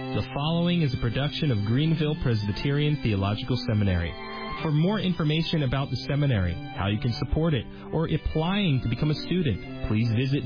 The following is a production of Greenville Presbyterian Theological Seminary. For more information about the seminary, how you can support it, or applying to become a student, please visit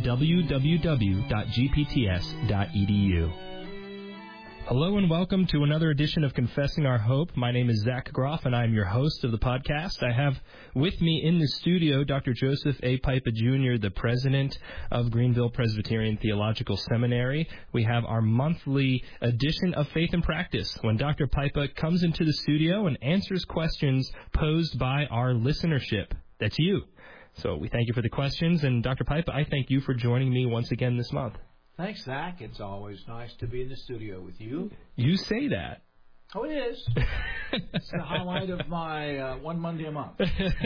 www.gpts.edu. Hello and welcome to another edition of Confessing Our Hope. My name is Zach Groff, and I'm your host of the podcast. I have with me in the studio Dr. Joseph A. Pipa Jr., the president of Greenville Presbyterian Theological Seminary. We have our monthly edition of Faith and Practice, when Dr. Pipa comes into the studio and answers questions posed by our listenership. That's you. So we thank you for the questions, and Dr. Pipa, I thank you for joining me once again this month. Thanks, Zach. It's always nice to be in the studio with you. You say that. Oh, it is. It's the highlight of my one Monday a month.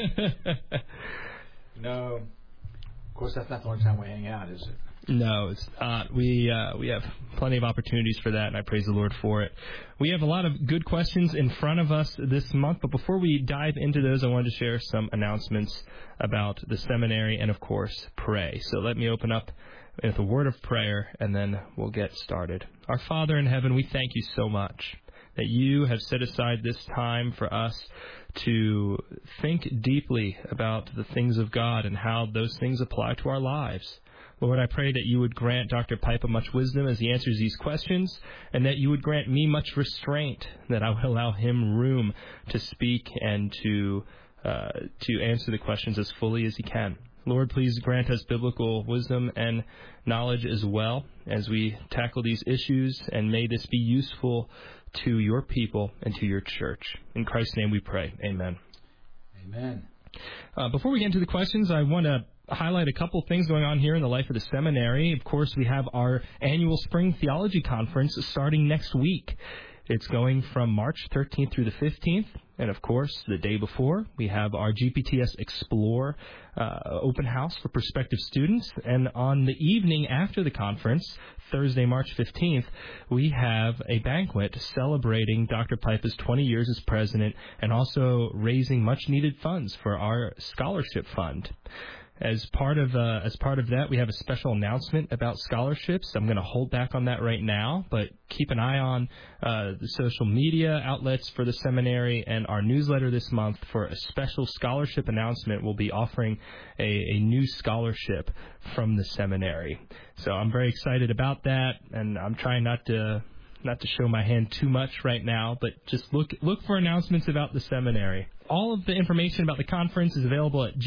No, of course, that's not the only time we hang out, is it? No, it's not. We have plenty of opportunities for that, and I praise the Lord for it. We have a lot of good questions in front of us this month, but before we dive into those, I wanted to share some announcements about the seminary and, of course, pray. So let me open up with a word of prayer, and then we'll get started. Our Father in heaven, we thank you so much that you have set aside this time for us to think deeply about the things of God and how those things apply to our lives. Lord, I pray that you would grant Dr. Pipa much wisdom as he answers these questions, and that you would grant me much restraint, that I would allow him room to speak and to answer the questions as fully as he can. Lord, please grant us biblical wisdom and knowledge as well as we tackle these issues, and may this be useful to your people and to your church. In Christ's name we pray. Amen. Amen. Before we get into the questions, I want to highlight a couple things going on here in the life of the seminary. Of course, we have our annual Spring Theology Conference starting next week. It's going from March 13th through the 15th. And, of course, the day before, we have our GPTS Explore open house for prospective students. And on the evening after the conference, Thursday, March 15th, we have a banquet celebrating Dr. Pipa's 20 years as president and also raising much-needed funds for our scholarship fund. As part of that, we have a special announcement about scholarships. I'm going to hold back on that right now, but keep an eye on the social media outlets for the seminary and our newsletter this month for a special scholarship announcement. We'll be offering a new scholarship from the seminary. So I'm very excited about that, and I'm trying not to show my hand too much right now, but just look for announcements about the seminary. All of the information about the conference is available at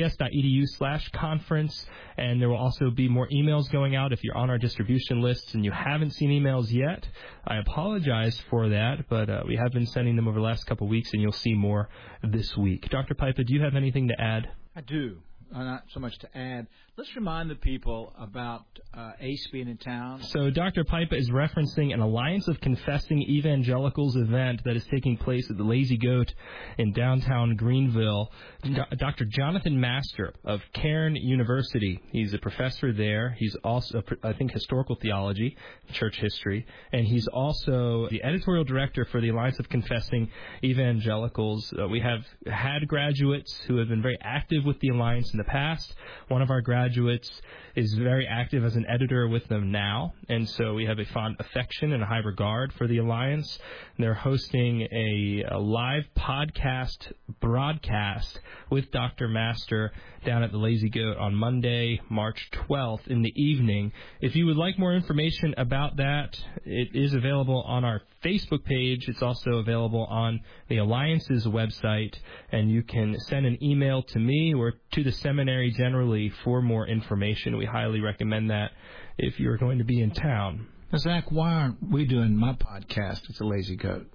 gpts.edu/conference, and there will also be more emails going out if you're on our distribution lists and you haven't seen emails yet. I apologize for that, but we have been sending them over the last couple of weeks, and you'll see more this week. Dr. Pipa, do you have anything to add? I do. Not so much to add. Let's remind the people about ACE being in town. So Dr. Pipa is referencing an Alliance of Confessing Evangelicals event that is taking place at the Lazy Goat in downtown Greenville. Dr. Jonathan Master of Cairn University, he's a professor there. He's also, I think, historical theology, church history, and he's also the editorial director for the Alliance of Confessing Evangelicals. We have had graduates who have been very active with the Alliance in the past. One of our graduates is very active as an editor with them now, and so we have a fond affection and a high regard for the Alliance. They're hosting a live podcast broadcast with Dr. Master down at the Lazy Goat on Monday, March 12th in the evening. If you would like more information about that, it is available on our Facebook page. It's also available on the Alliance's website, and you can send an email to me or to the seminary generally for more information. We highly recommend that if you're going to be in town. Now, Zach, why aren't we doing my podcast at the Lazy Goat?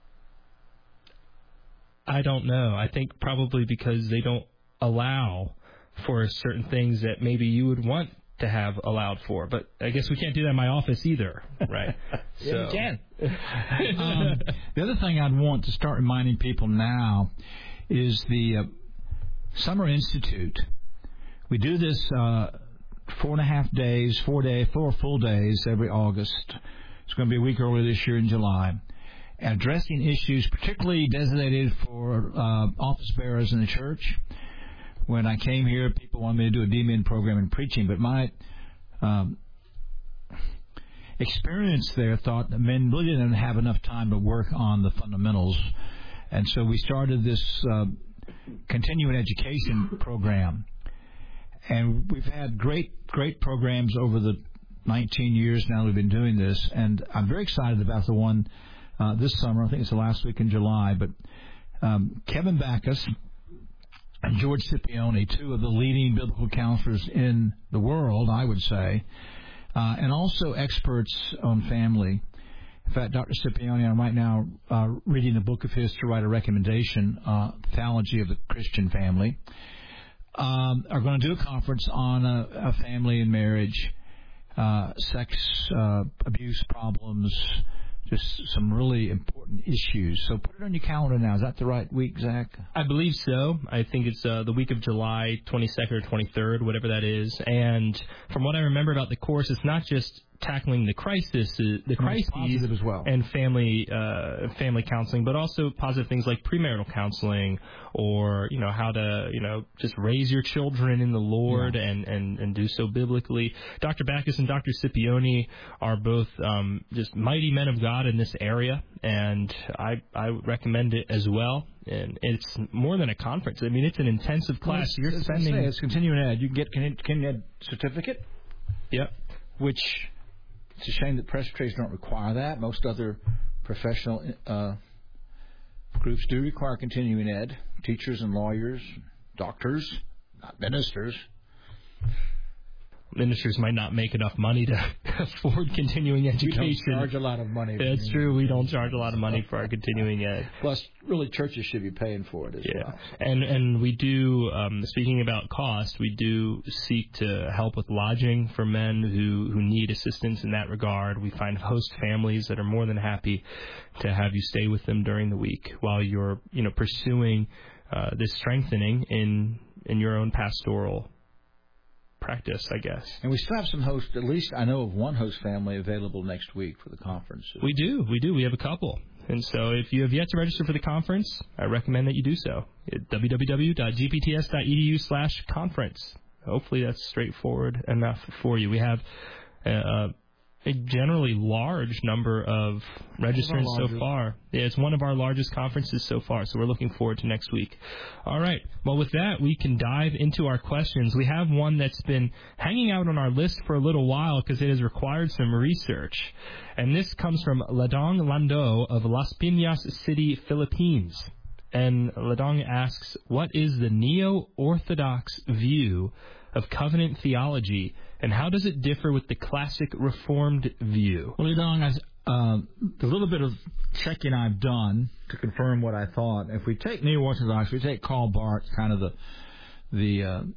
I don't know. I think probably because they don't allow for certain things that maybe you would want to have allowed for. But I guess we can't do that in my office either, right? Yeah, we can. The other thing I'd want to start reminding people now is the Summer Institute. We do this 4.5 days, 4 full days every August. It's going to be a week earlier this year in July. Addressing issues particularly designated for office bearers in the church. When I came here, people wanted me to do a DMin program in preaching, but experience there thought that men really didn't have enough time to work on the fundamentals. And so we started this continuing education program. And we've had great programs over the 19 years now we've been doing this. And I'm very excited about the one this summer. I think it's the last week in July. But Kevin Backus and George Scipione, two of the leading biblical counselors in the world, I would say, and also experts on family. In fact, Dr. Scipione, I'm right now reading a book of his to write a recommendation, Theology of the Christian Family, are going to do a conference on a family and marriage, sex abuse problems, just some really important issues. So put it on your calendar now. Is that the right week, Zach? I believe so. I think it's the week of July 22nd or 23rd, whatever that is. And from what I remember about the course, it's not just tackling the crises as well, and family counseling, but also positive things like premarital counseling, or how to just raise your children in the Lord and do so biblically. Dr. Backus and Dr. Scipione are both just mighty men of God in this area, and I recommend it as well. And it's more than a conference. I mean, it's an intensive class. You're spending. It's continuing ed. You can get continuing ed certificate. Yep. Which it's a shame that presbyteries don't require that. Most other professional groups do require continuing ed. Teachers and lawyers, doctors, not ministers. Ministers might not make enough money to afford continuing education. We don't charge a lot of money. That's true. We don't charge a lot of money for our continuing ed. Plus, really, churches should be paying for it as well. And we do, speaking about cost, we do seek to help with lodging for men who need assistance in that regard. We find host families that are more than happy to have you stay with them during the week while you're, pursuing this strengthening in your own pastoral practice, I guess. And we still have some hosts, at least I know of one host family available next week for the conference. We do. We have a couple. And so if you have yet to register for the conference, I recommend that you do so at www.gpts.edu/conference. Hopefully that's straightforward enough for you. We have a generally large number of registrants so far. Yeah, it's one of our largest conferences so far, so we're looking forward to next week. All right. Well, with that, we can dive into our questions. We have one that's been hanging out on our list for a little while because it has required some research. And this comes from Ladong Lando of Las Piñas City, Philippines. And Ladong asks, what is the neo-Orthodox view of covenant theology, and how does it differ with the classic Reformed view? Well, Ladong, the little bit of checking I've done to confirm what I thought, if we take neo-Orthodox, we take Karl Barth, kind of the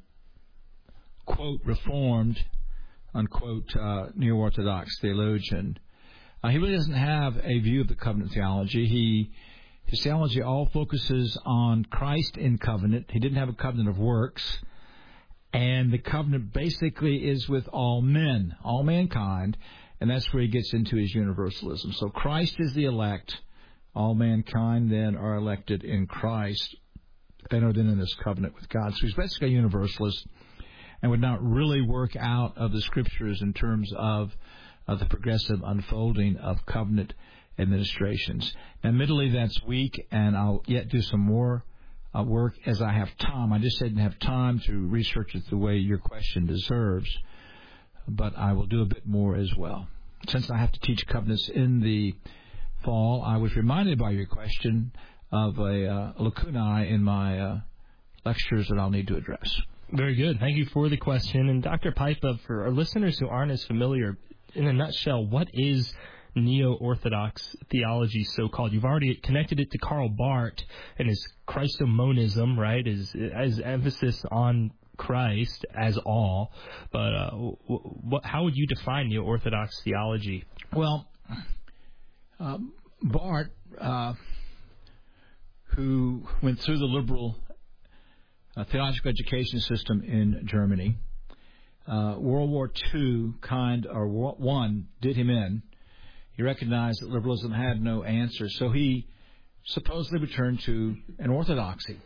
quote, Reformed, unquote, neo-Orthodox theologian, he really doesn't have a view of the covenant theology. His theology all focuses on Christ in covenant. He didn't have a covenant of works. And the covenant basically is with all men, all mankind, and that's where he gets into his universalism. So Christ is the elect. All mankind then are elected in Christ and are then in this covenant with God. So he's basically a universalist and would not really work out of the Scriptures in terms of the progressive unfolding of covenant administrations. Admittedly, that's weak, and I'll yet do some more work as I have time. I just didn't have time to research it the way your question deserves, but I will do a bit more as well. Since I have to teach covenants in the fall, I was reminded by your question of a lacunae in my lectures that I'll need to address. Very good. Thank you for the question. And Dr. Pipa, for our listeners who aren't as familiar, in a nutshell, what is neo-Orthodox theology, so-called? You've already connected it to Karl Barth and his Christomonism, right? His emphasis on Christ as all. But how would you define neo-Orthodox theology? Well, Barth, who went through the liberal theological education system in Germany, World War II one did him in. He recognized that liberalism had no answer, so he supposedly returned to an orthodoxy.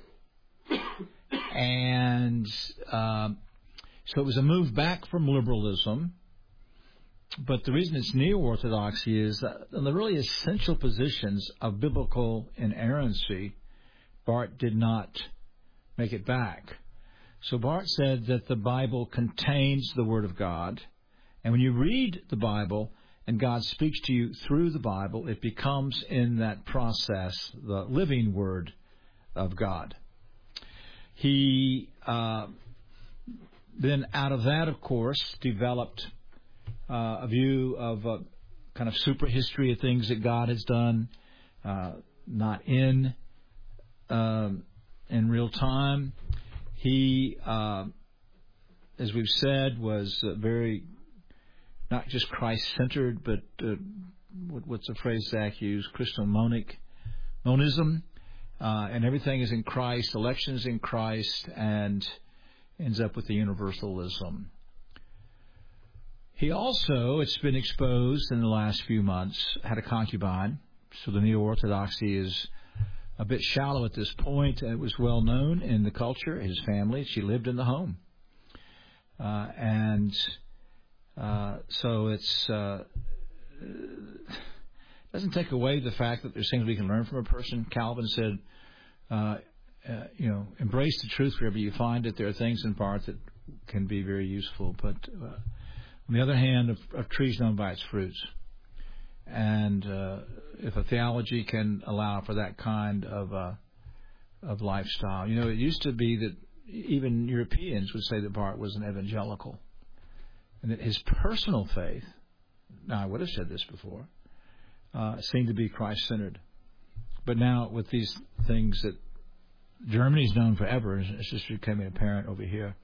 And so it was a move back from liberalism But the reason it's neo-orthodoxy is that in the really essential positions of biblical inerrancy, Barth did not make it back. So Barth said that the Bible contains the Word of God, and when you read the Bible and God speaks to you through the Bible, it becomes in that process the living Word of God. He then out of that, of course, developed a view of a kind of super history of things that God has done, not in real time. He, as we've said, was very not just Christ-centered, but what's the phrase Zach used? Monism, and everything is in Christ, election is in Christ, and ends up with the universalism. He also, it's been exposed in the last few months, had a concubine, so the neo-orthodoxy is a bit shallow at this point. It was well known in the culture, his family. She lived in the home. So it's doesn't take away the fact that there's things we can learn from a person. Calvin said, embrace the truth wherever you find it. There are things in Barth that can be very useful, but on the other hand, a tree's known by its fruits. And if a theology can allow for that kind of lifestyle, it used to be that even Europeans would say that Barth was an evangelical, and that his personal faith, now I would have said this before, seemed to be Christ-centered. But now with these things that Germany's known forever, it's just becoming apparent over here.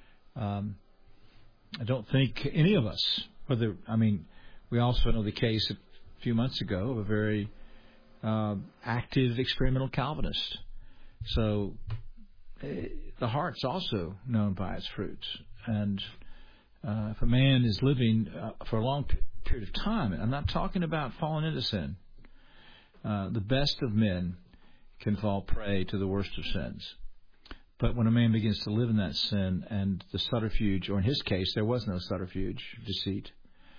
I don't think any of us, we also know the case a few months ago of a very active experimental Calvinist. So the heart's also known by its fruits. And if a man is living for a long period of time, and I'm not talking about falling into sin, the best of men can fall prey to the worst of sins. But when a man begins to live in that sin and the subterfuge, or in his case, there was no subterfuge, deceit.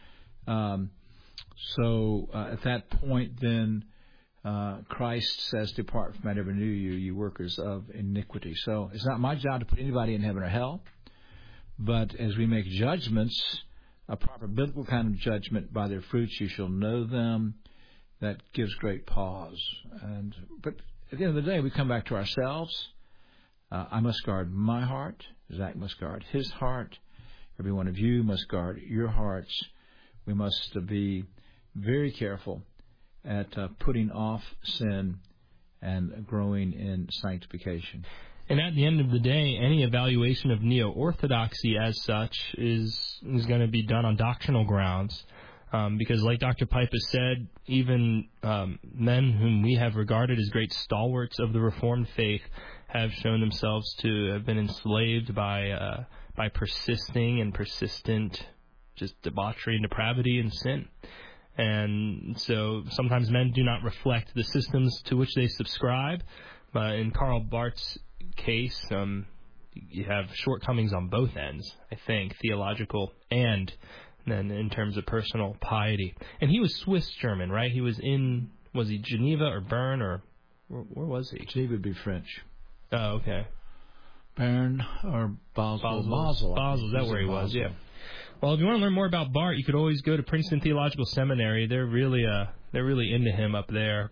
So at that point, then, Christ says, depart from me, I never knew you, you workers of iniquity. So it's not my job to put anybody in heaven or hell. But as we make judgments, a proper biblical kind of judgment, by their fruits you shall know them, that gives great pause. But at the end of the day, we come back to ourselves. I must guard my heart. Zach must guard his heart. Every one of you must guard your hearts. We must be very careful at putting off sin and growing in sanctification. And at the end of the day, any evaluation of neo-orthodoxy as such is going to be done on doctrinal grounds. Because like Dr. Pipe has said, even men whom we have regarded as great stalwarts of the Reformed faith have shown themselves to have been enslaved by persistent just debauchery and depravity and sin. And so sometimes men do not reflect the systems to which they subscribe. But in Karl Barth's case, you have shortcomings on both ends, I think, theological and then in terms of personal piety. And he was Swiss German, right? Was he Geneva or Bern, or where was he? Geneva would be French. Oh, okay. Bern or Basel. Basel, is that where he was? Yeah. Well, if you want to learn more about Barth, you could always go to Princeton Theological Seminary. They're really into him up there.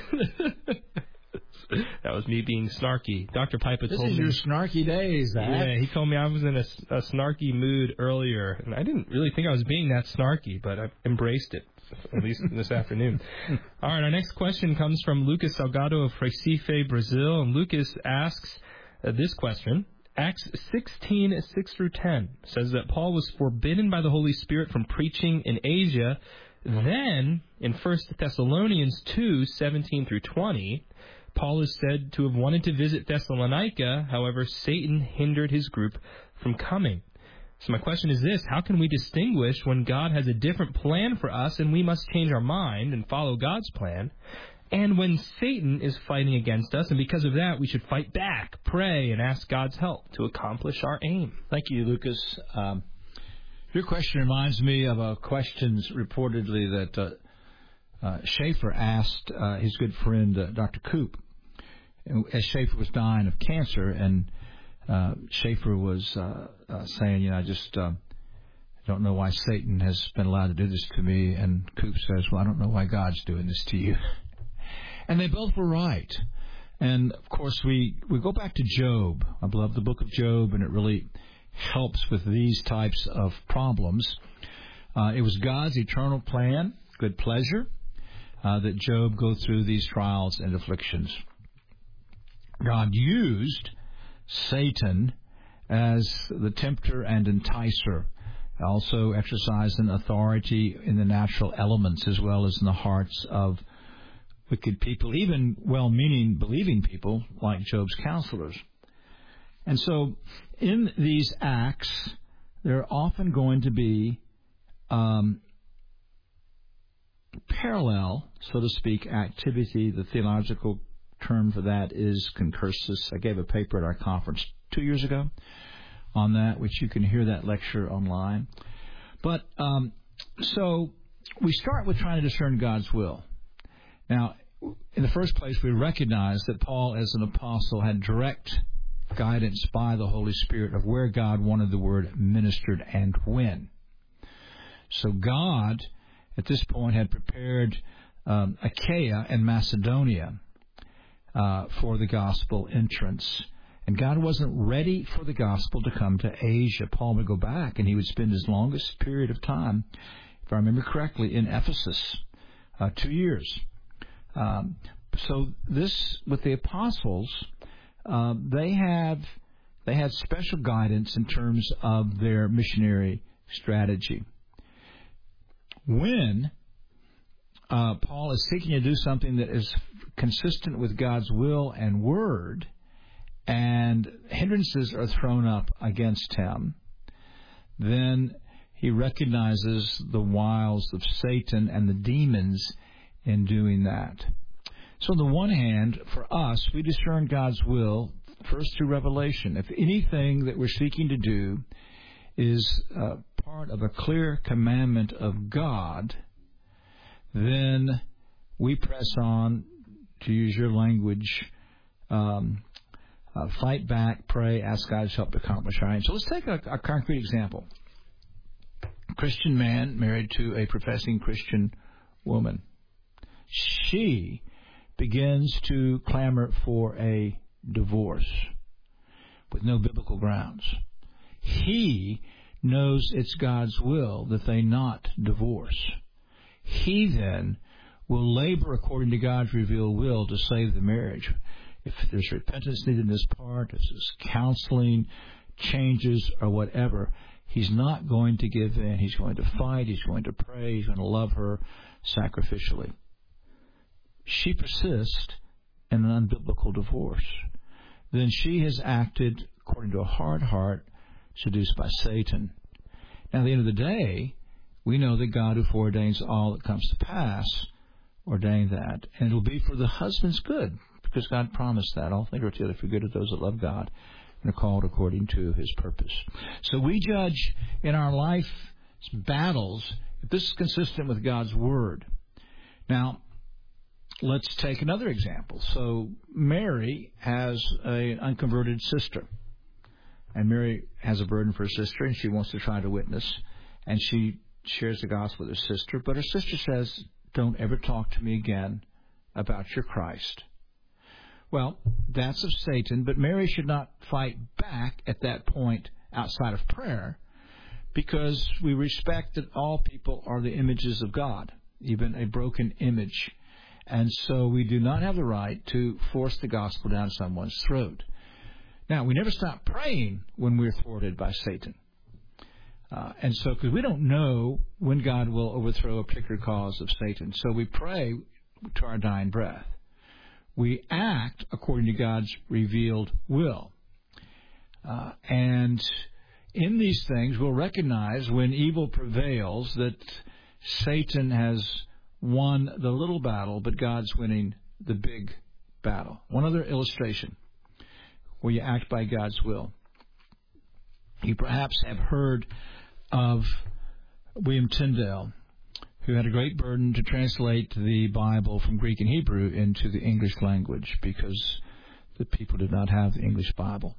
That was me being snarky. Dr. Pipa told me. This is your snarky days, Zach. Yeah, he told me I was in a snarky mood earlier, and I didn't really think I was being that snarky, but I embraced it, at least this afternoon. All right, our next question comes from Lucas Salgado of Recife, Brazil, and Lucas asks this question. Acts 16:6-10 says that Paul was forbidden by the Holy Spirit from preaching in Asia. Then, in 1 Thessalonians 2:17-20, Paul is said to have wanted to visit Thessalonica. However, Satan hindered his group from coming. So my question is this: how can we distinguish when God has a different plan for us and we must change our mind and follow God's plan, and when Satan is fighting against us, and because of that we should fight back, pray, and ask God's help to accomplish our aim? Thank you, Lucas. Your question reminds me of questions reportedly that Schaeffer asked his good friend Dr. Koop, as Schaeffer was dying of cancer, and Schaeffer was saying, I just don't know why Satan has been allowed to do this to me, and Koop says, well, I don't know why God's doing this to you. And they both were right. And, of course, we go back to Job. I love the book of Job, and it really helps with these types of problems. It was God's eternal plan, good pleasure, that Job go through these trials and afflictions. God used Satan as the tempter and enticer, also exercising authority in the natural elements as well as in the hearts of wicked people, even well-meaning, believing people like Job's counselors. And so in these acts, there are often going to be parallel, so to speak, activity. The theological term for that is concursus. I gave a paper at our conference 2 years ago on that, which you can hear that lecture online. But so we start with trying to discern God's will. Now, in the first place, we recognize that Paul, as an apostle, had direct guidance by the Holy Spirit of where God wanted the word ministered and when. So God, at this point, had prepared Achaia and Macedonia for the gospel entrance. And God wasn't ready for the gospel to come to Asia. Paul would go back, and he would spend his longest period of time, if I remember correctly, in Ephesus, 2 years. So this, with the apostles, they had special guidance in terms of their missionary strategy. When Paul is seeking to do something that is consistent with God's will and word, and hindrances are thrown up against him, then he recognizes the wiles of Satan and the demons in doing that. So on the one hand, for us, we discern God's will first through revelation. If anything that we're seeking to do is part of a clear commandment of God, then we press on, to use your language, fight back, pray, ask God's help to accomplish our aim. So let's take a concrete example. A Christian man married to a professing Christian woman. She begins to clamor for a divorce with no biblical grounds. He knows it's God's will that they not divorce. He then will labor according to God's revealed will to save the marriage. If there's repentance needed in this part, if there's counseling, changes, or whatever, he's not going to give in. He's going to fight. He's going to pray. He's going to love her sacrificially. She persists in an unbiblical divorce. Then she has acted according to a hard heart, seduced by Satan. Now, at the end of the day, we know that God, who foreordains all that comes to pass, ordained that. And it will be for the husband's good, because God promised that. All things are together for good of those that love God and are called according to his purpose. So we judge in our life's battles if this is consistent with God's word. Now, let's take another example. So Mary has an unconverted sister. And Mary has a burden for her sister, and she wants to try to witness. And she shares the gospel with her sister. But her sister says, don't ever talk to me again about your Christ. Well, that's of Satan, but Mary should not fight back at that point outside of prayer, because we respect that all people are the images of God, even a broken image. And so we do not have the right to force the gospel down someone's throat. Now, we never stop praying when we're thwarted by Satan. And so, because we don't know when God will overthrow a particular cause of Satan. So we pray to our dying breath. We act according to God's revealed will. And in these things, we'll recognize when evil prevails that Satan has won the little battle, but God's winning the big battle. One other illustration where you act by God's will. You perhaps have heard of William Tyndale, who had a great burden to translate the Bible from Greek and Hebrew into the English language because the people did not have the English Bible.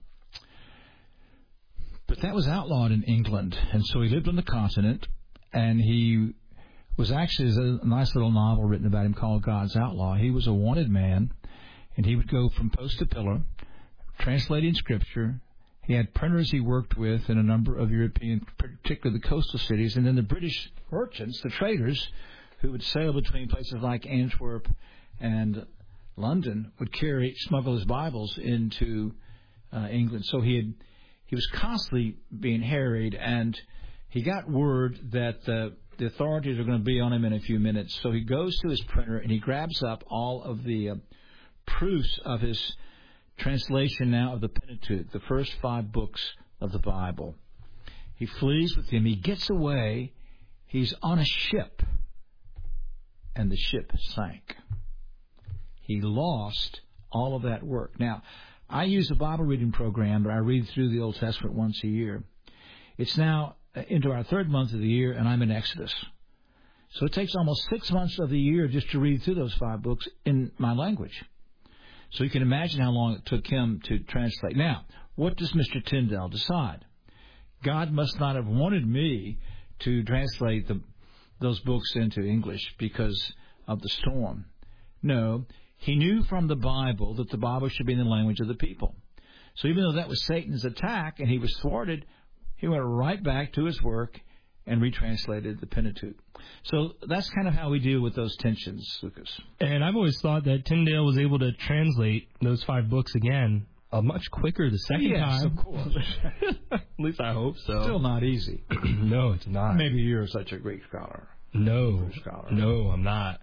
But that was outlawed in England, and so he lived on the continent, and he was actually, there's a nice little novel written about him called God's Outlaw. He was a wanted man, and he would go from post to pillar, translating Scripture. He had printers he worked with in a number of European, particularly the coastal cities, and then the British merchants, the traders, who would sail between places like Antwerp and London, would smuggle his Bibles into England. So he was constantly being harried, and he got word that the authorities are going to be on him in a few minutes. So he goes to his printer and he grabs up all of the proofs of his translation now of the Pentateuch, the first 5 books of the Bible. He flees with him. He gets away. He's on a ship, and the ship sank. He lost all of that work. Now, I use a Bible reading program, but I read through the Old Testament once a year. It's now into our 3rd month of the year, and I'm in Exodus. So it takes almost 6 months of the year just to read through those 5 books in my language. So you can imagine how long it took him to translate. Now, what does Mr. Tyndale decide? God must not have wanted me to translate those books into English because of the storm. No, he knew from the Bible that the Bible should be in the language of the people. So even though that was Satan's attack and he was thwarted, he went right back to his work and retranslated the Pentateuch. So that's kind of how we deal with those tensions, Lucas. And I've always thought that Tyndale was able to translate those 5 books again much quicker the second time. Yes, of course. At least I hope so. Still not easy. No, it's not. Maybe you're such a Greek scholar. No, I'm not.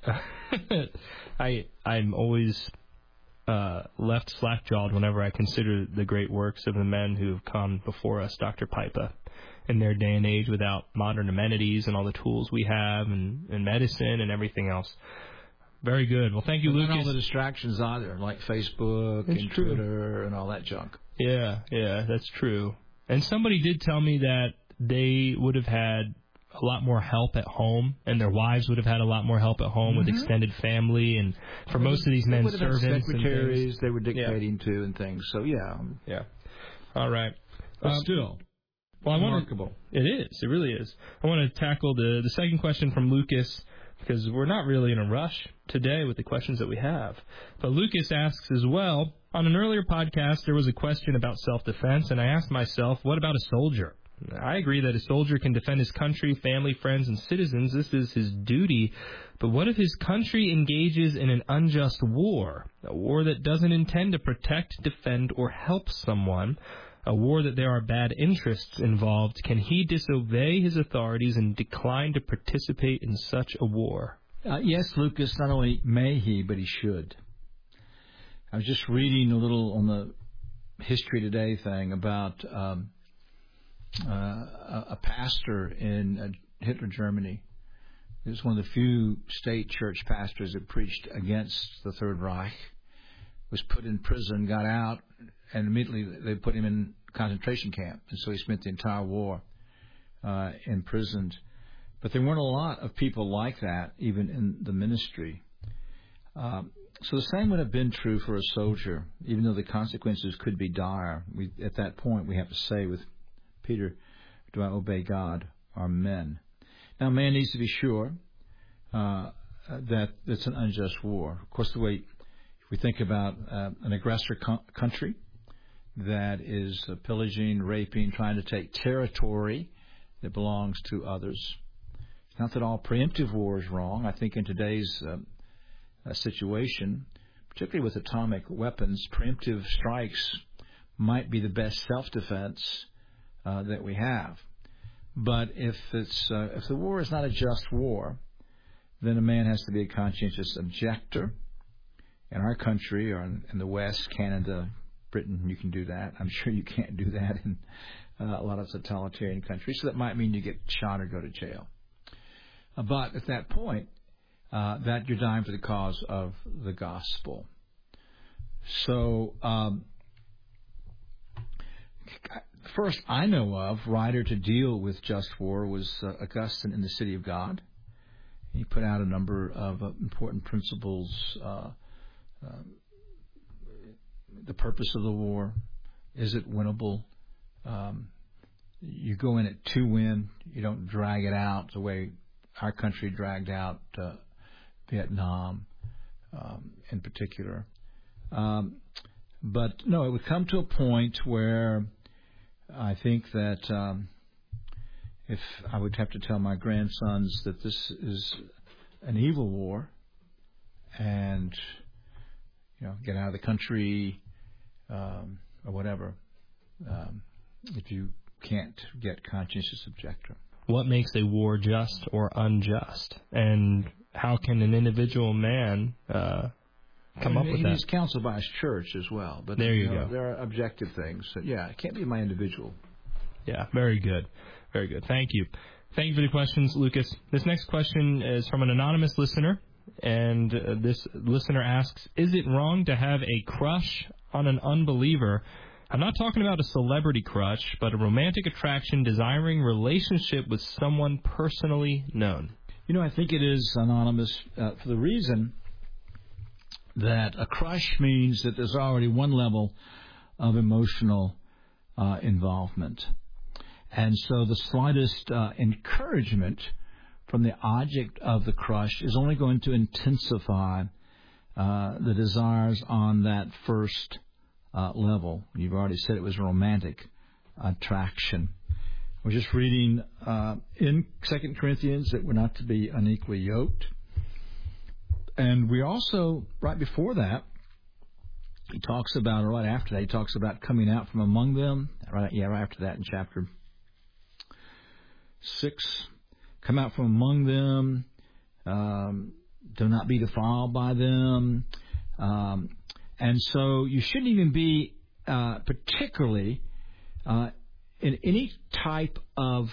I'm always left slack-jawed whenever I consider the great works of the men who have come before us, Dr. Pipa, in their day and age without modern amenities and all the tools we have and medicine and everything else. Very good. Well, thank you, Lucas. Not all the distractions either, like Facebook and Twitter and all that junk. Yeah, that's true. And somebody did tell me that they would have had a lot more help at home, and their wives would have had a lot more help at home with extended family, and for most of these men, servants, secretaries they were dictating to and things. So yeah. All right. But still, remarkable. It is. It really is. I want to tackle the second question from Lucas, because we're not really in a rush today with the questions that we have. But Lucas asks as well, on an earlier podcast, there was a question about self-defense, and I asked myself, what about a soldier? I agree that a soldier can defend his country, family, friends, and citizens. This is his duty. But what if his country engages in an unjust war, a war that doesn't intend to protect, defend, or help someone, a war that there are bad interests involved? Can he disobey his authorities and decline to participate in such a war? Yes, Lucas, not only may he, but he should. I was just reading a little on the History Today thing about a pastor in Hitler Germany. He was one of the few state church pastors that preached against the Third Reich, was put in prison, got out, and immediately they put him in concentration camp. And so he spent the entire war imprisoned. But there weren't a lot of people like that, even in the ministry. So the same would have been true for a soldier, even though the consequences could be dire. At that point, we have to say with Peter, do I obey God or men? Now, man needs to be sure that it's an unjust war. Of course, the way if we think about an aggressor country that is pillaging, raping, trying to take territory that belongs to others. It's not that all preemptive war is wrong. I think in today's situation, particularly with atomic weapons, preemptive strikes might be the best self-defense that we have. But if the war is not a just war, then a man has to be a conscientious objector. In our country, or in the West, Canada, Britain, you can do that. I'm sure you can't do that in a lot of totalitarian countries. So that might mean you get shot or go to jail. But at that point, that you're dying for the cause of the gospel. So first I know of writer to deal with just war was Augustine in The City of God. He put out a number of important principles, the purpose of the war, is it winnable? You go in it to win. You don't drag it out the way our country dragged out Vietnam in particular. But no, it would come to a point where I think that if I would have to tell my grandsons that this is an evil war and, get out of the country or whatever, if you can't get conscientious objector. What makes a war just or unjust? And how can an individual man come up with that? He's counseled by his church as well. But there you go. There are objective things. So, it can't be my individual. Yeah, very good. Very good. Thank you. Thank you for the questions, Lucas. This next question is from an anonymous listener, and this listener asks, is it wrong to have a crush on an unbeliever? I'm not talking about a celebrity crush, but a romantic attraction, desiring relationship with someone personally known. I think it is anonymous for the reason that a crush means that there's already one level of emotional involvement. And so the slightest encouragement from the object of the crush is only going to intensify the desires on that first level. You've already said it was romantic attraction. We're just reading in 2 Corinthians that we're not to be unequally yoked. And we also, right before that, he talks about, or right after that, he talks about coming out from among them. Right after that in chapter 6. Come out from among them. Do not be defiled by them. And so you shouldn't even be particularly in any type of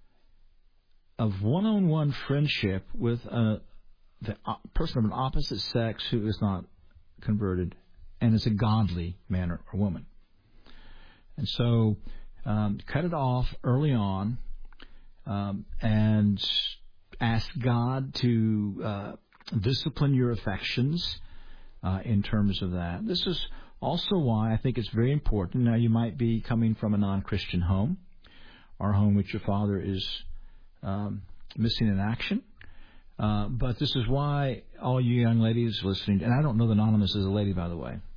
one-on-one friendship with the person of an opposite sex who is not converted and is a godly man or woman. And so cut it off early on and ask God to discipline your affections in terms of that. This is also why I think it's very important. Now, you might be coming from a non-Christian home or a home which your father is missing in action. But this is why all you young ladies listening, and I don't know that Anonymous is a lady, by the way,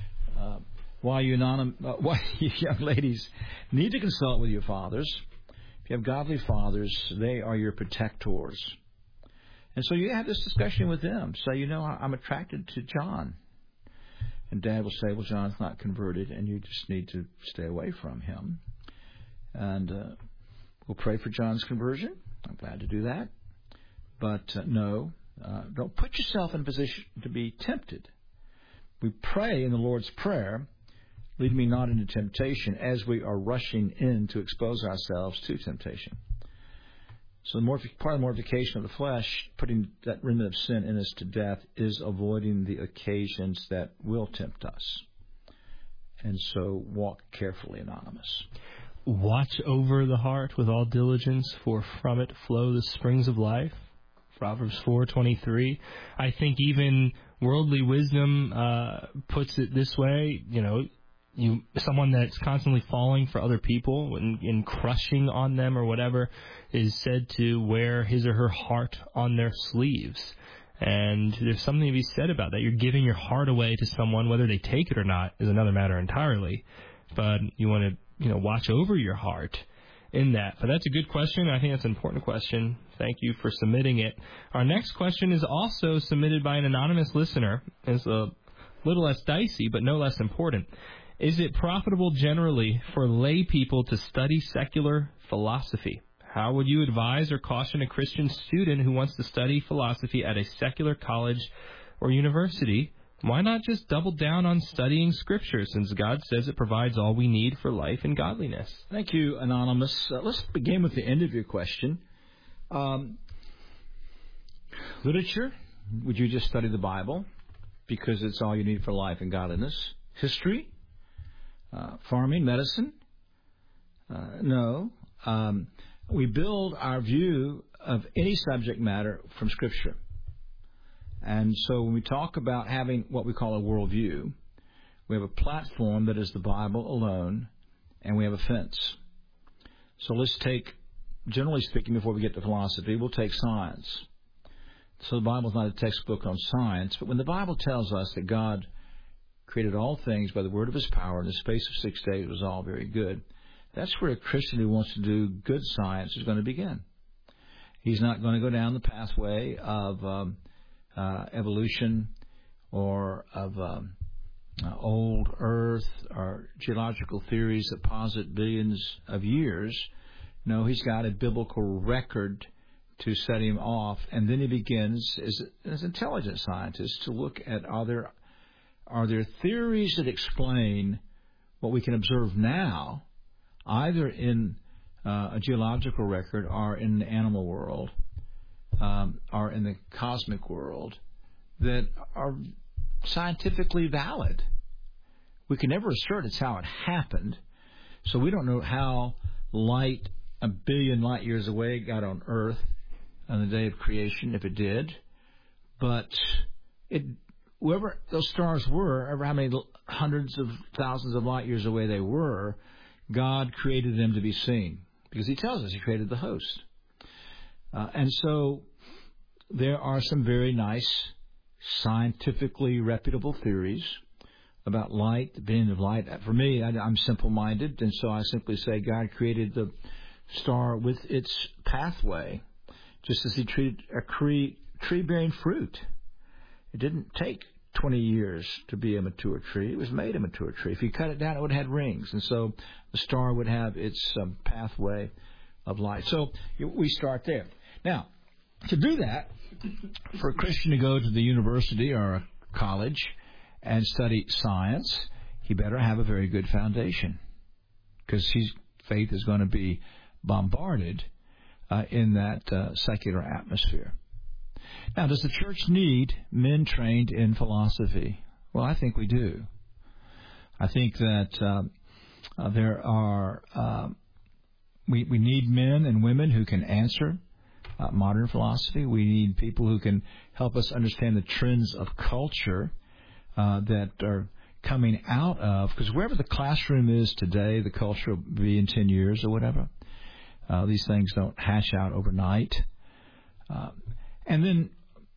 why you young ladies need to consult with your fathers. If you have godly fathers, they are your protectors. And so you have this discussion with them. Say, I'm attracted to John. And Dad will say, well, John's not converted, and you just need to stay away from him. And we'll pray for John's conversion. I'm glad to do that. But no, don't put yourself in a position to be tempted. We pray in the Lord's Prayer, lead me not into temptation, as we are rushing in to expose ourselves to temptation. So part of the mortification of the flesh, putting that remnant of sin in us to death, is avoiding the occasions that will tempt us. And so walk carefully, Anonymous. Watch over the heart with all diligence, for from it flow the springs of life. Proverbs 4:23. I think even worldly wisdom puts it this way, someone that's constantly falling for other people and crushing on them or whatever is said to wear his or her heart on their sleeves. And there's something to be said about that. You're giving your heart away to someone, whether they take it or not is another matter entirely. But you want to, watch over your heart in that. But that's a good question. I think that's an important question. Thank you for submitting it. Our next question is also submitted by an anonymous listener. It's a little less dicey, but no less important. Is it profitable generally for lay people to study secular philosophy? How would you advise or caution a Christian student who wants to study philosophy at a secular college or university? Why not just double down on studying Scripture, since God says it provides all we need for life and godliness? Thank you, Anonymous. Let's begin with the end of your question. Literature, would you just study the Bible because it's all you need for life and godliness? History, farming, medicine, No. We build our view of any subject matter from Scripture. And so when we talk about having what we call a worldview, we have a platform that is the Bible alone, and we have a fence. So let's take, generally speaking, before we get to philosophy, we'll take science. So the Bible is not a textbook on science, but when the Bible tells us that God created all things by the word of his power in the space of 6 days, it was all very good, that's where a Christian who wants to do good science is going to begin. He's not going to go down the pathway of evolution or of old Earth or geological theories that posit billions of years. No, he's got a biblical record to set him off, and then he begins, as an intelligent scientist, to look at are there theories that explain what we can observe now, either in a geological record or in the animal world or in the cosmic world, that are scientifically valid. We can never assert it's how it happened, so we don't know how light a billion light years away got on Earth on the day of creation, if it did. But whoever those stars were, ever how many hundreds of thousands of light years away they were, God created them to be seen, because he tells us he created the host. And so there are some very nice, scientifically reputable theories about light, the being of light. For me, I'm simple-minded, and so I simply say God created the star with its pathway, just as he treated a tree bearing fruit. It didn't take 20 years to be a mature tree. It was made a mature tree. If you cut it down, it would have had rings, and so the star would have its pathway of light. So we start there. Now, to do that, for a Christian to go to the university or a college and study science, he better have a very good foundation, because his faith is going to be bombarded in that secular atmosphere. Now, does the church need men trained in philosophy? Well, I think we do. I think that there are we need men and women who can answer modern philosophy. We need people who can help us understand the trends of culture that are coming out of, because wherever the classroom is today, the culture will be in 10 years or whatever. These things don't hash out overnight. And then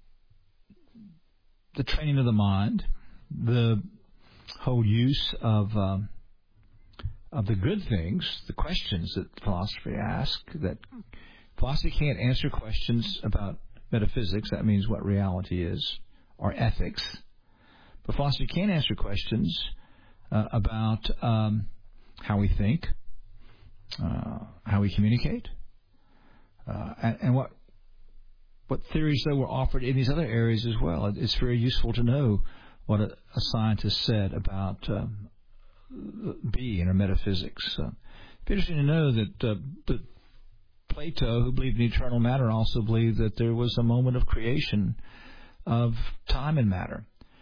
the training of the mind, the whole use of the good things, the questions that philosophy asks, that philosophy can't answer questions about metaphysics, that means what reality is, or ethics. But philosophy can answer questions about how we think, how we communicate, and what theories, though, were offered in these other areas as well. It's very useful to know what a scientist said about being or metaphysics. It's interesting to know that Plato, who believed in eternal matter, also believed that there was a moment of creation of time and matter.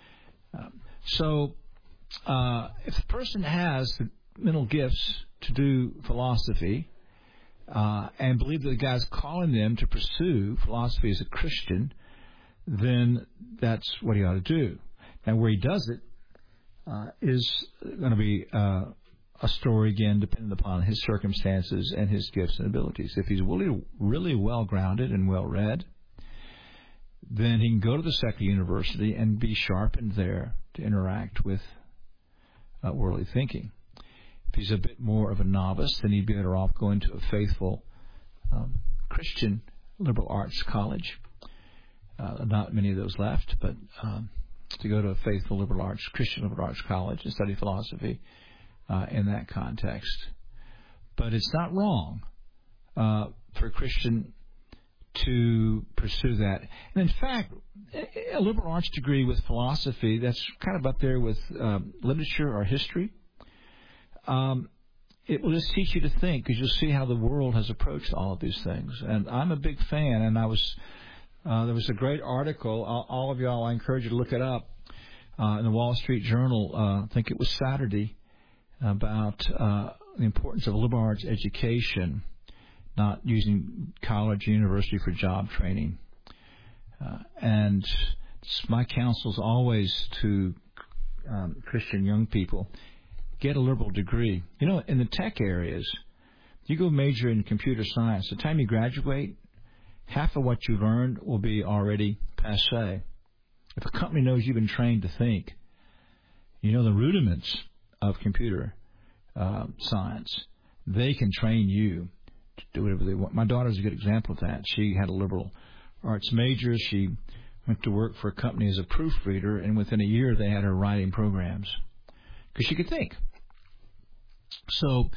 So if a person has the mental gifts to do philosophy and believe that God's calling them to pursue philosophy as a Christian, then that's what he ought to do. Now, where he does it is going to be a story, again, dependent upon his circumstances and his gifts and abilities. If he's really well-grounded and well-read, then he can go to the secular university and be sharpened there to interact with worldly thinking. If he's a bit more of a novice, then he'd be better off going to a faithful Christian liberal arts college. Not many of those left, but to go to a faithful Christian liberal arts college and study philosophy in that context. But it's not wrong for a Christian to pursue that. And in fact, a liberal arts degree with philosophy, that's kind of up there with literature or history. It will just teach you to think, because you'll see how the world has approached all of these things. And I'm a big fan, and there was a great article, all of y'all, I encourage you to look it up, in the Wall Street Journal, I think it was Saturday, about the importance of a liberal arts education, not using college or university for job training. And my counsel is always to Christian young people, get a liberal degree. You know, in the tech areas, you go major in computer science, the time you graduate, half of what you learned will be already passé. If a company knows you've been trained to think, you know the rudiments of computer science, they can train you to do whatever they want. My daughter's a good example of that. She had a liberal arts major. She went to work for a company as a proofreader, and within a year they had her writing programs because she could think. So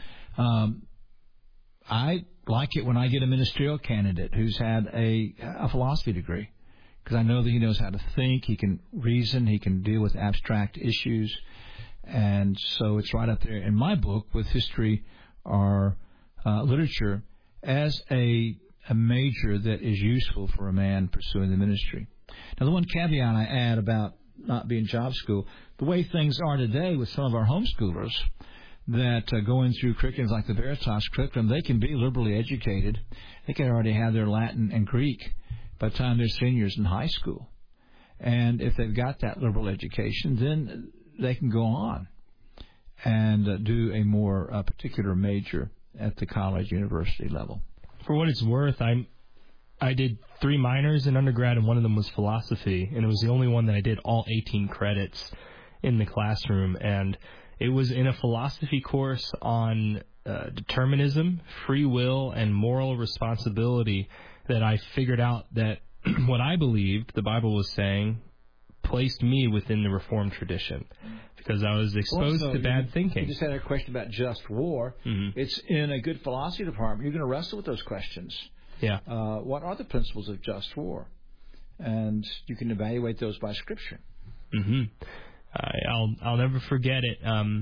I like it when I get a ministerial candidate who's had a philosophy degree, because I know that he knows how to think, he can reason, he can deal with abstract issues, and so it's right up there in my book with history or literature as a major that is useful for a man pursuing the ministry. Now, the one caveat I add about not being job school, the way things are today with some of our homeschoolers that go in through curriculums like the Veritas curriculum, they can be liberally educated. They can already have their Latin and Greek by the time they're seniors in high school. And if they've got that liberal education, then they can go on and do a more particular major at the college, university level. For what it's worth, I did 3 minors in undergrad, and one of them was philosophy, and it was the only one that I did all 18 credits in the classroom. And it was in a philosophy course on determinism, free will, and moral responsibility that I figured out that what I believed the Bible was saying placed me within the Reformed tradition, because I was exposed to bad thinking. You just had a question about just war. Mm-hmm. It's in a good philosophy department. You're going to wrestle with those questions. Yeah. What are the principles of just war? And you can evaluate those by Scripture. Mm-hmm. I'll never forget it.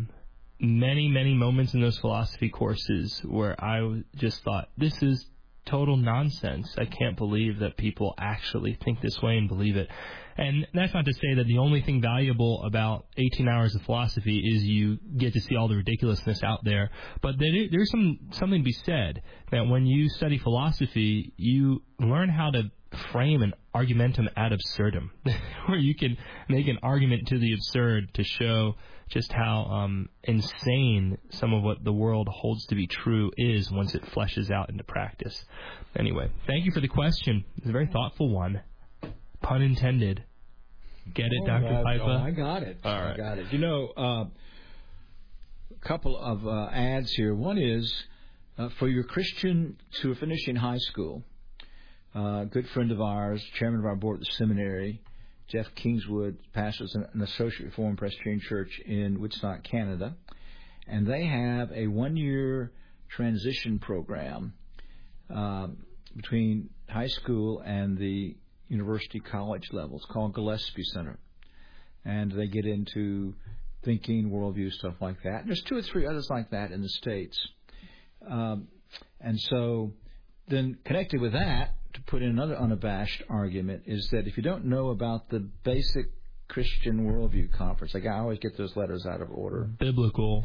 Many moments in those philosophy courses where I just thought, this is total nonsense. I can't believe that people actually think this way and believe it. And that's not to say that the only thing valuable about 18 hours of philosophy is you get to see all the ridiculousness out there. But there's something to be said that when you study philosophy, you learn how to frame an argumentum ad absurdum, where you can make an argument to the absurd to show just how insane some of what the world holds to be true is once it fleshes out into practice. Anyway, thank you for the question. It's a very thoughtful one. Pun intended. Get it, Dr. Pipa? Oh, I got it. All right. I got it. You know, a couple of ads here. One is for your Christian who are finishing high school. A good friend of ours, chairman of our board at the seminary, Jeff Kingswood, pastors an Associate Reformed Presbyterian Church in Woodstock, Canada. And they have a 1-year transition program between high school and the university college levels called Gillespie Center. And they get into thinking, worldview, stuff like that. And there's 2 or 3 others like that in the States. And so then connected with that, to put in another unabashed argument, is that if you don't know about the basic Christian worldview conference, like I always get those letters out of order. Biblical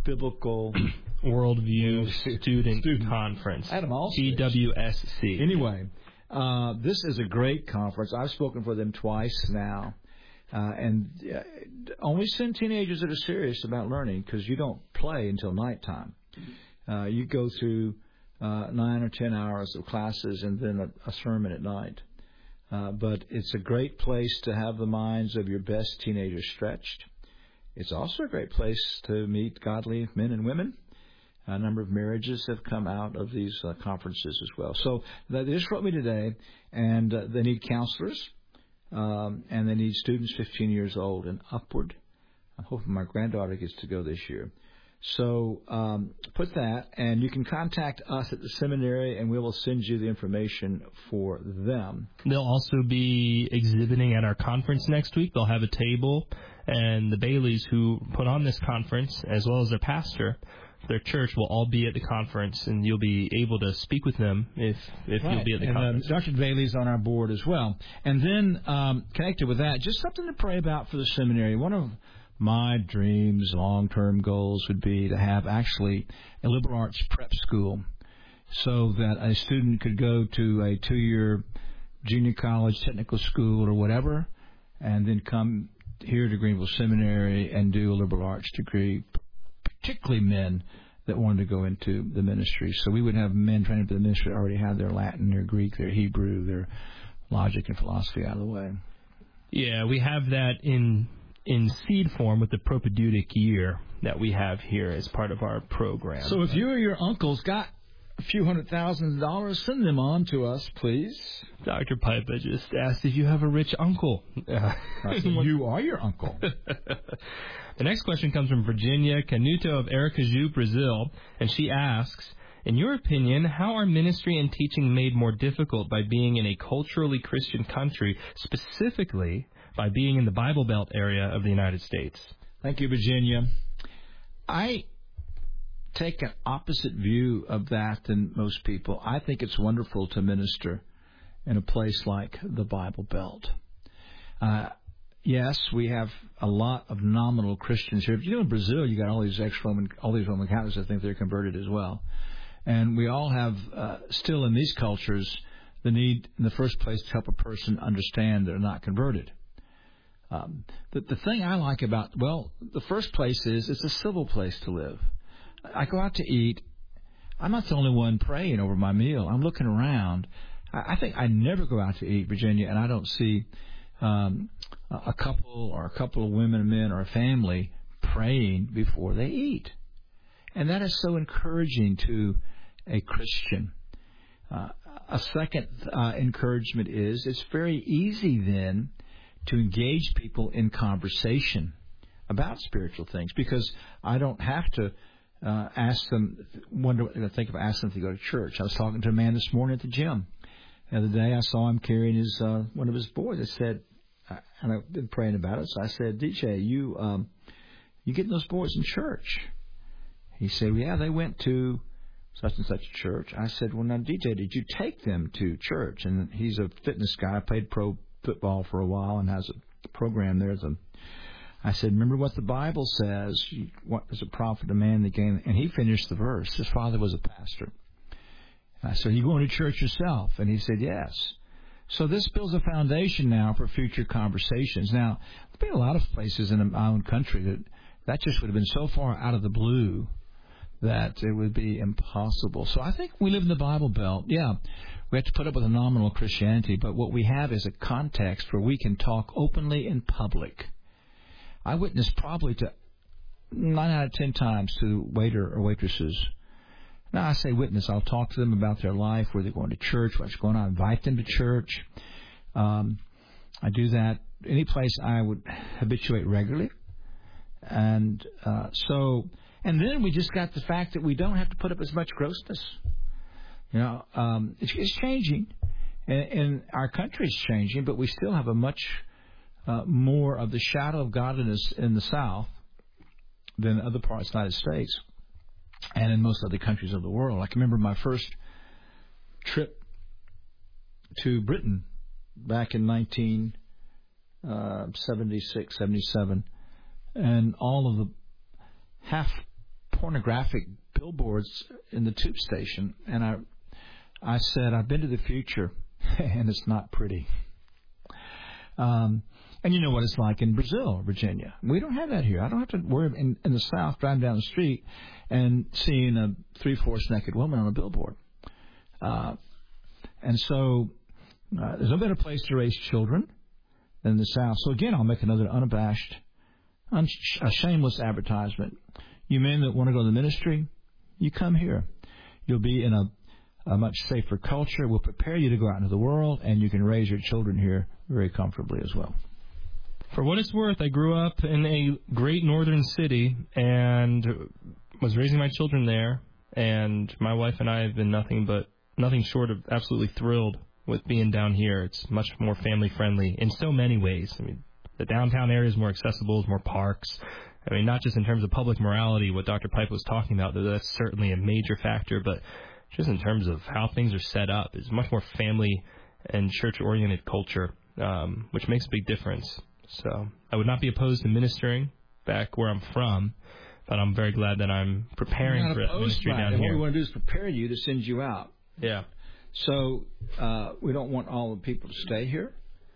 Worldview Student Conference. Adam also. BWSC. Anyway, this is a great conference. I've spoken for them twice now. And only send teenagers that are serious about learning, because you don't play until nighttime. You go through 9 or 10 hours of classes and then a sermon at night. But it's a great place to have the minds of your best teenagers stretched. It's also a great place to meet godly men and women. A number of marriages have come out of these conferences as well. So they just wrote me today, and they need counselors, and they need students 15 years old and upward. I'm hoping my granddaughter gets to go this year. So put that, and you can contact us at the seminary, and we will send you the information for them. They'll also be exhibiting at our conference next week. They'll have a table, and the Baileys who put on this conference, as well as their pastor, their church, will all be at the conference, and you'll be able to speak with them if right. You'll be at the conference. Dr. Bailey's on our board as well. And then connected with that, just something to pray about for the seminary. One of my dreams, long-term goals would be to have actually a liberal arts prep school so that a student could go to a 2-year junior college, technical school, or whatever, and then come here to Greenville Seminary and do a liberal arts degree, particularly men that wanted to go into the ministry. So we would have men training for the ministry that already had their Latin, their Greek, their Hebrew, their logic and philosophy out of the way. Yeah, we have that in seed form with the propedeutic year that we have here as part of our program. So if you or your uncles got a few $100,000, send them on to us, please. Dr. Pipa just asked if you have a rich uncle. I said, you are your uncle. The next question comes from Virginia Canuto of Aracaju, Brazil, and she asks, in your opinion, how are ministry and teaching made more difficult by being in a culturally Christian country, specifically by being in the Bible Belt area of the United States? Thank you, Virginia. I take an opposite view of that than most people. I think it's wonderful to minister in a place like the Bible Belt. Yes, we have a lot of nominal Christians here. You know, in Brazil, you got all these Roman Catholics that think they're converted as well. And we all have, still in these cultures, the need, in the first place, to help a person understand they're not converted. The thing I like about, the first place is it's a civil place to live. I go out to eat. I'm not the only one praying over my meal. I'm looking around. I think I never go out to eat, Virginia, and I don't see a couple or a couple of women and men or a family praying before they eat. And that is so encouraging to a Christian. A second encouragement is it's very easy then to engage people in conversation about spiritual things because I don't have to ask them, wonder what they're going to think if I ask them to go to church. I was talking to a man this morning at the gym. The other day I saw him carrying his one of his boys. I said, and I've been praying about it, so I said, DJ, you getting those boys in church? He said, well, yeah, they went to such and such a church. I said, well, now, DJ, did you take them to church? And he's a fitness guy, played pro football for a while and has a program there. I said, remember what the Bible says, what is a prophet, a man that gained, and he finished the verse. His father was a pastor. I said, you going to church yourself? And he said, yes. So this builds a foundation now for future conversations. Now, there'll be a lot of places in my own country that just would have been so far out of the blue that it would be impossible. So I think we live in the Bible Belt. Yeah, we have to put up with a nominal Christianity, but what we have is a context where we can talk openly in public. I witnessed probably to 9 out of 10 times to waiter or waitresses. Now, I say witness. I'll talk to them about their life, where they're going to church, what's going on, invite them to church. I do that any place I would habituate regularly. And and then we just got the fact that we don't have to put up as much grossness. You know, it's changing, and our country is changing, but we still have a much more of the shadow of godliness in the South than other parts of the United States and in most other countries of the world. I can remember my first trip to Britain back in 1976, 77, and all of the half-pornographic billboards in the tube station. And I said, I've been to the future, and it's not pretty. And you know what it's like in Brazil, Virginia. We don't have that here. I don't have to worry in the South driving down the street and seeing a 3/4 naked woman on a billboard. And so there's no better place to raise children than the South. So again, I'll make another unabashed, a shameless advertisement. You men that want to go to the ministry, you come here. You'll be in a much safer culture. We'll prepare you to go out into the world, and you can raise your children here very comfortably as well. For what it's worth, I grew up in a great northern city and was raising my children there, and my wife and I have been nothing short of absolutely thrilled with being down here. It's much more family-friendly in so many ways. I mean, the downtown area is more accessible, there's more parks. I mean, not just in terms of public morality, what Dr. Pipe was talking about, that's certainly a major factor, but just in terms of how things are set up, it's much more family and church-oriented culture, which makes a big difference. So I would not be opposed to ministering back where I'm from. But I'm very glad that I'm preparing for ministry down here. What we want to do is prepare you to send you out. Yeah. So we don't want all the people to stay here,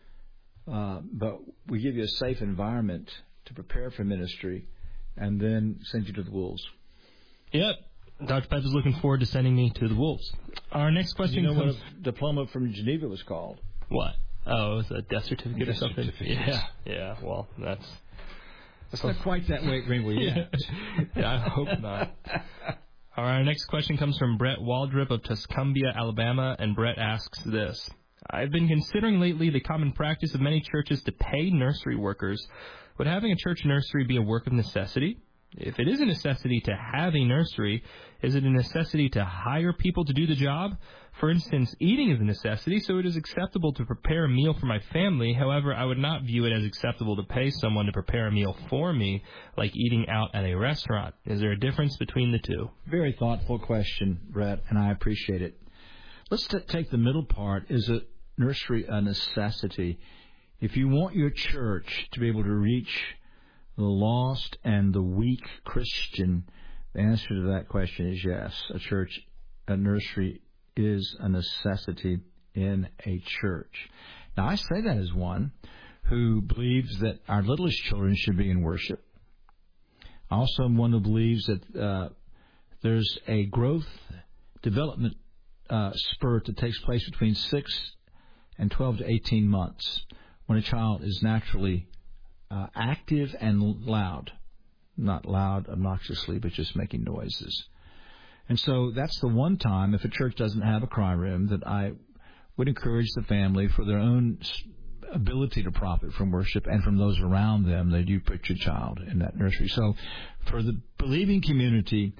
but we give you a safe environment to prepare for ministry and then send you to the wolves. Yep. Dr. Pep is looking forward to sending me to the wolves. Our next question comes... You know what a diploma from Geneva was called? What? Oh, it was a death certificate or something? Yeah. Well, that's... It's not quite that way at Greenwood yet. Yeah, I hope not. All right, our next question comes from Brett Waldrop of Tuscumbia, Alabama, and Brett asks this. I've been considering lately the common practice of many churches to pay nursery workers. Would having a church nursery be a work of necessity? If it is a necessity to have a nursery, is it a necessity to hire people to do the job? For instance, eating is a necessity, so it is acceptable to prepare a meal for my family. However, I would not view it as acceptable to pay someone to prepare a meal for me, like eating out at a restaurant. Is there a difference between the two? Very thoughtful question, Brett, and I appreciate it. Let's take the middle part. Is a nursery a necessity? If you want your church to be able to reach the lost and the weak Christian, the answer to that question is yes. A nursery is a necessity in a church. Now, I say that as one who believes that our littlest children should be in worship. I also am one who believes that there's a growth development spurt that takes place between 6 and 12 to 18 months when a child is naturally active and loud. Not loud obnoxiously, but just making noises. And so that's the one time, if a church doesn't have a cry room, that I would encourage the family for their own ability to profit from worship and from those around them, that you put your child in that nursery. So for the believing community,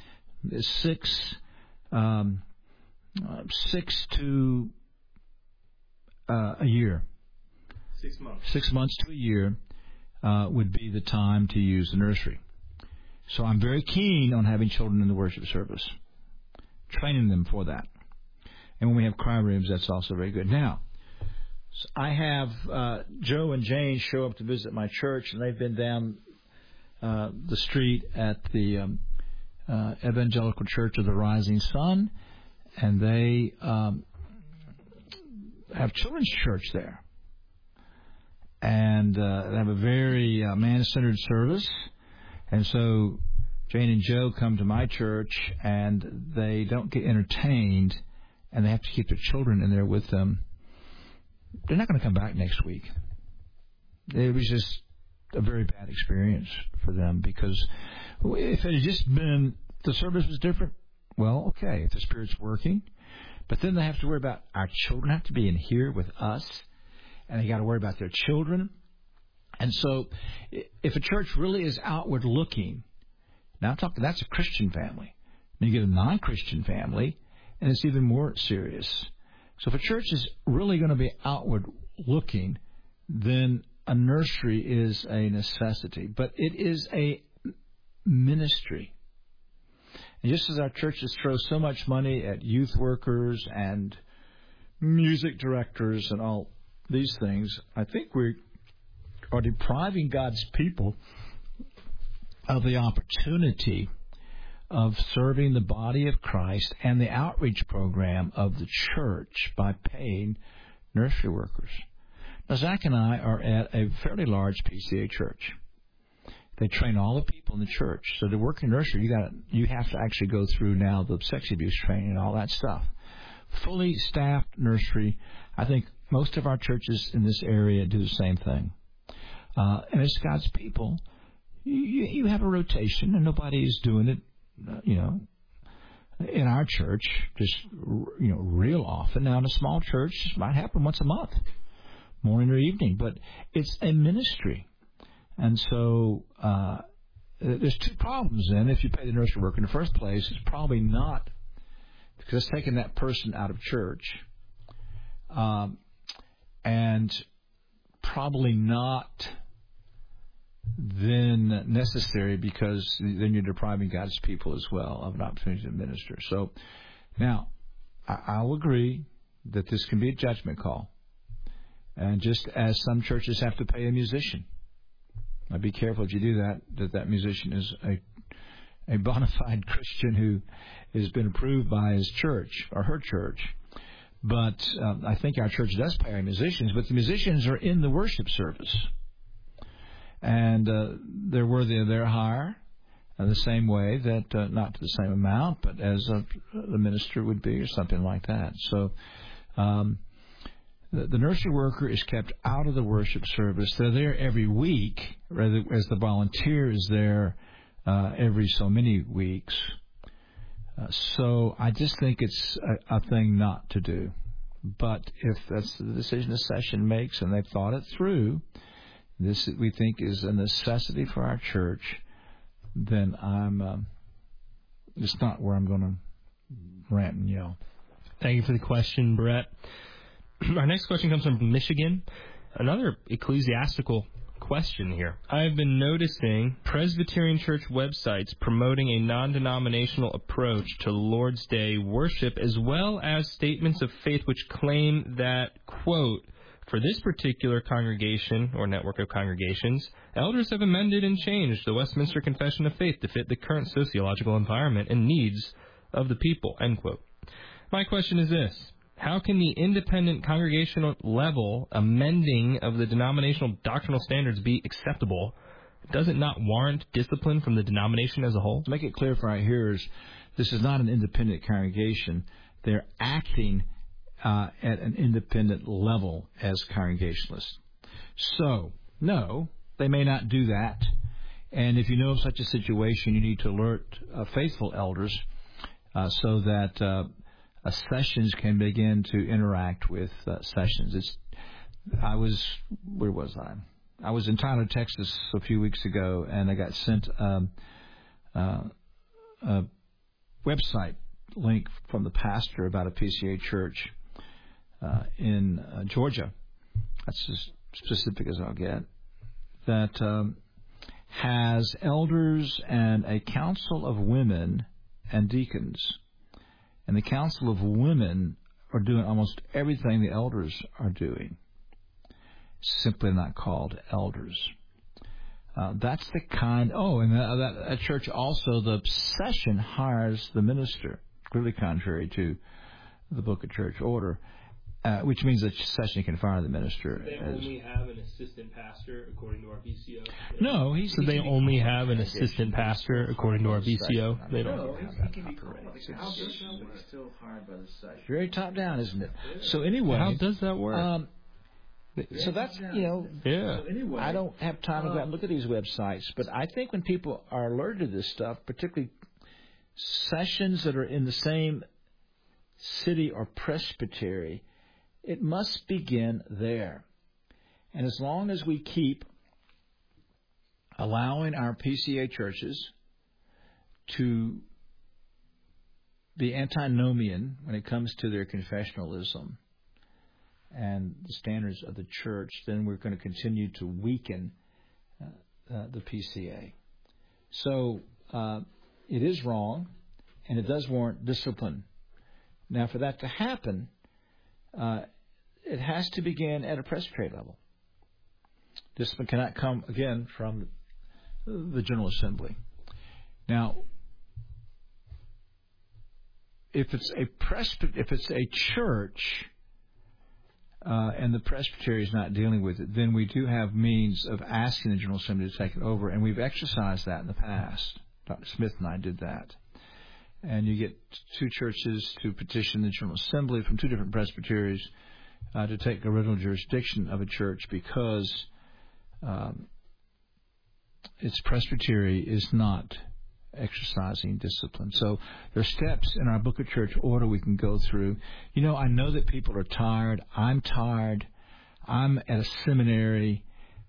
6 to a year. 6 months. 6 months to a year would be the time to use the nursery. So I'm very keen on having children in the worship service, training them for that. And when we have cry rooms, that's also very good. Now, I have Joe and Jane show up to visit my church, and they've been down the street at the Evangelical Church of the Rising Sun, and they have children's church there. And they have a very man-centered service. And so Jane and Joe come to my church, and they don't get entertained, and they have to keep their children in there with them. They're not going to come back next week. It was just a very bad experience for them, because if it had just been the service was different, well, okay, if the Spirit's working. But then they have to worry about our children have to be in here with us, and they got to worry about their children. And so if a church really is outward looking, now I'm talking, that's a Christian family. Then you get a non-Christian family, and it's even more serious. So if a church is really going to be outward looking, then a nursery is a necessity. But it is a ministry. And just as our churches throw so much money at youth workers and music directors and all these things, I think we are depriving God's people of the opportunity of serving the body of Christ and the outreach program of the church by paying nursery workers. Now, Zach and I are at a fairly large PCA church. They train all the people in the church. So to work in nursery, you have to actually go through now the sex abuse training and all that stuff. Fully staffed nursery. I think most of our churches in this area do the same thing. And as God's people, you have a rotation, and nobody's doing it, in our church, just, real often. Now, in a small church, it might happen once a month, morning or evening, but it's a ministry. And so there's two problems then if you pay the nursery worker. In the first place, it's probably not, because it's taking that person out of church, and probably not then necessary, because then you're depriving God's people as well of an opportunity to minister. So now, I'll agree that this can be a judgment call. And just as some churches have to pay a musician, Now, be careful if you do that musician is a bona fide Christian who has been approved by his church or her church. But I think our church does pay our musicians, but the musicians are in the worship service. And they're worthy of their hire in the same way that, not to the same amount, but as the minister would be or something like that. So the nursery worker is kept out of the worship service. They're there every week, rather as the volunteer is there every so many weeks. So I just think it's a thing not to do. But if that's the decision the session makes and they've thought it through, this we think is a necessity for our church, then it's not where I'm going to rant and yell. Thank you for the question, Brett. Our next question comes from Michigan. Another ecclesiastical question here. I've been noticing Presbyterian church websites promoting a non-denominational approach to Lord's Day worship, as well as statements of faith which claim that, quote, for this particular congregation or network of congregations, elders have amended and changed the Westminster Confession of Faith to fit the current sociological environment and needs of the people, end quote. My question is this. How can the independent congregational level amending of the denominational doctrinal standards be acceptable? Does it not warrant discipline from the denomination as a whole? To make it clear for our hearers, this is not an independent congregation. They're acting at an independent level as Congregationalists. So, no, they may not do that. And if you know of such a situation, you need to alert faithful elders so that sessions can begin to interact with sessions. Where was I? I was in Tyler, Texas a few weeks ago, and I got sent a website link from the pastor about a PCA church in Georgia. That's as specific as I'll get. That has elders and a council of women and deacons. And the council of women are doing almost everything the elders are doing. Simply not called elders. That's the kind... and that church also, the session hires the minister, clearly contrary to the Book of Church Order, which means that session can fire the minister. They only have an assistant pastor, according to our BCO. No, they only have an assistant pastor, according to our BCO. They don't. No, he can be called. It's still hired by the session. Very top down, isn't it? So anyway, how does that work? So that's, Yeah. So anyway, I don't have time to go out and look at these websites, but I think when people are alerted to this stuff, particularly sessions that are in the same city or presbytery, it must begin there. And as long as we keep allowing our PCA churches to be antinomian when it comes to their confessionalism and the standards of the church, then we're going to continue to weaken the PCA. So it is wrong, and it does warrant discipline. Now, for that to happen, it has to begin at a presbytery level. Discipline cannot come, again, from the General Assembly. Now, if it's a church and the presbytery is not dealing with it, then we do have means of asking the General Assembly to take it over, and we've exercised that in the past. Dr. Smith and I did that. And you get two churches to petition the General Assembly from two different presbyteries to take original jurisdiction of a church because its presbytery is not exercising discipline. So there are steps in our Book of Church Order we can go through. I know that people are tired. I'm tired. I'm at a seminary,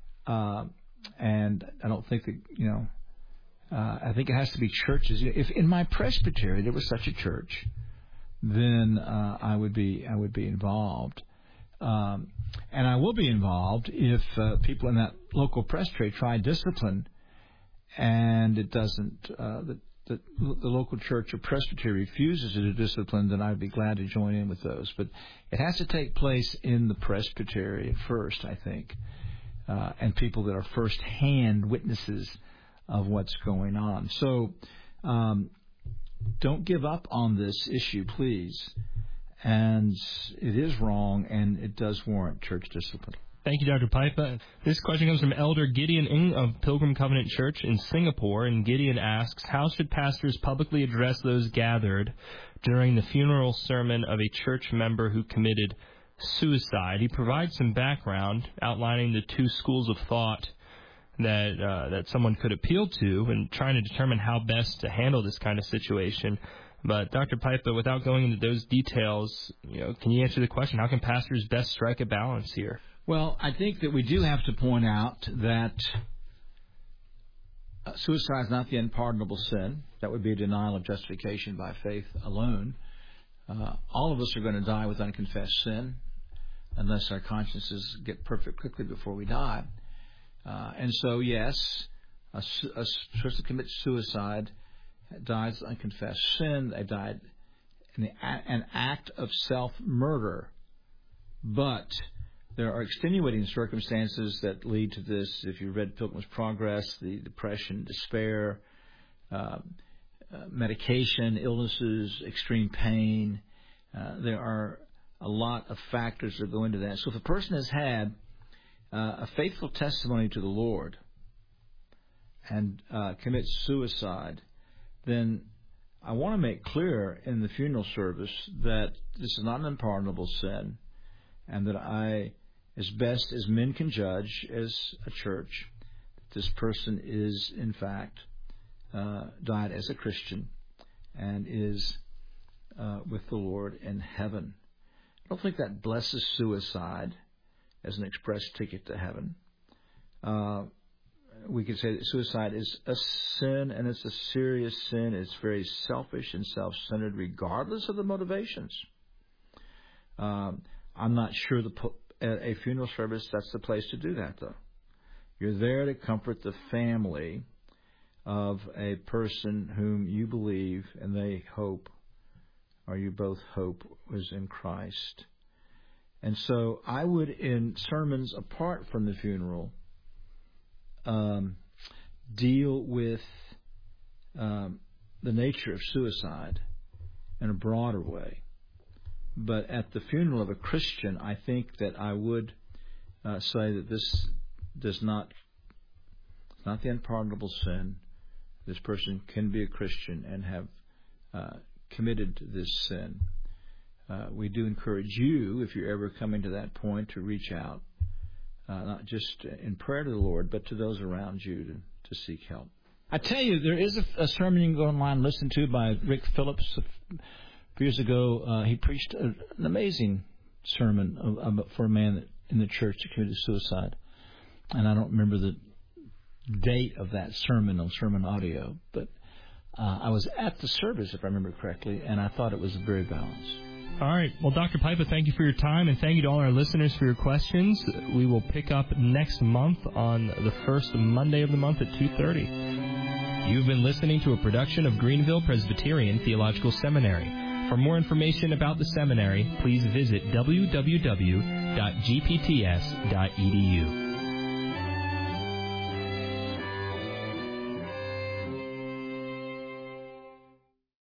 and I don't think that, I think it has to be churches. If in my presbytery there was such a church, then I would be involved, and I will be involved if people in that local presbytery try discipline, and it doesn't. The local church or presbytery refuses to do discipline, then I'd be glad to join in with those. But it has to take place in the presbytery first, I think. and people that are first-hand witnesses of what's going on. So don't give up on this issue, please. And it is wrong, and it does warrant church discipline. Thank you, Dr. Pipa. This question comes from Elder Gideon Ng of Pilgrim Covenant Church in Singapore, and Gideon asks, how should pastors publicly address those gathered during the funeral sermon of a church member who committed suicide? He provides some background outlining the two schools of thought that someone could appeal to and trying to determine how best to handle this kind of situation. But Dr. Pipa, without going into those details, can you answer the question, how can pastors best strike a balance here? Well, I think that we do have to point out that suicide is not the unpardonable sin. That would be a denial of justification by faith alone. All of us are going to die with unconfessed sin unless our consciences get perfect quickly before we die. And so, yes, a person commits suicide, dies with unconfessed sin. They died in an act of self-murder. But there are extenuating circumstances that lead to this. If you read Pilgrim's Progress, the depression, despair, medication, illnesses, extreme pain. There are a lot of factors that go into that. So if a person has had a faithful testimony to the Lord and commits suicide, then I want to make clear in the funeral service that this is not an unpardonable sin, and that I, as best as men can judge as a church, this person is, in fact, died as a Christian and is with the Lord in heaven. I don't think that blesses suicide as an express ticket to heaven. We could say that suicide is a sin, and it's a serious sin. It's very selfish and self-centered, regardless of the motivations. I'm not sure at a funeral service that's the place to do that, though. You're there to comfort the family of a person whom you believe and they hope, or you both hope, was in Christ. And so I would, in sermons apart from the funeral, deal with the nature of suicide in a broader way. But at the funeral of a Christian, I think that I would say that this does not, it's not the unpardonable sin. This person can be a Christian and have committed this sin. We do encourage you, if you're ever coming to that point, to reach out, not just in prayer to the Lord, but to those around you to seek help. I tell you, there is a sermon you can go online and listen to by Rick Phillips. A few years ago, he preached an amazing sermon for a man in the church that committed suicide. And I don't remember the date of that sermon on sermon audio, but I was at the service, if I remember correctly, and I thought it was very balanced. All right. Well, Dr. Pipa, thank you for your time, and thank you to all our listeners for your questions. We will pick up next month on the first Monday of the month at 2:30. You've been listening to a production of Greenville Presbyterian Theological Seminary. For more information about the seminary, please visit www.gpts.edu.